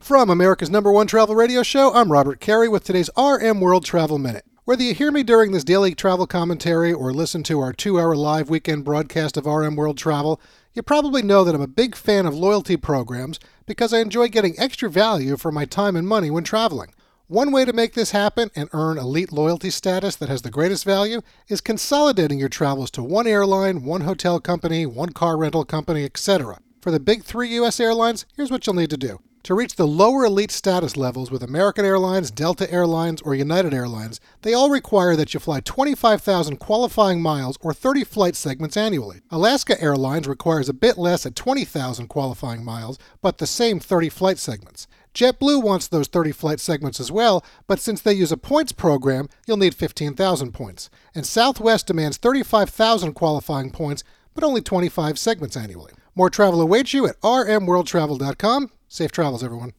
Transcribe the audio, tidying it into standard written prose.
From America's #1 travel radio show, I'm Robert Carey with today's RM World Travel Minute. Whether you hear me during this daily travel commentary or listen to our 2-hour live weekend broadcast of RM World Travel, you probably know that I'm a big fan of loyalty programs because I enjoy getting extra value for my time and money when traveling. One way to make this happen and earn elite loyalty status that has the greatest value is consolidating your travels to one airline, one hotel company, one car rental company, etc. For the big 3 U.S. airlines, here's what you'll need to do. To reach the lower elite status levels with American Airlines, Delta Airlines, or United Airlines, they all require that you fly 25,000 qualifying miles or 30 flight segments annually. Alaska Airlines requires a bit less at 20,000 qualifying miles, but the same 30 flight segments. JetBlue wants those 30 flight segments as well, but since they use a points program, you'll need 15,000 points. And Southwest demands 35,000 qualifying points, but only 25 segments annually. More travel awaits you at rmworldtravel.com. Safe travels, everyone.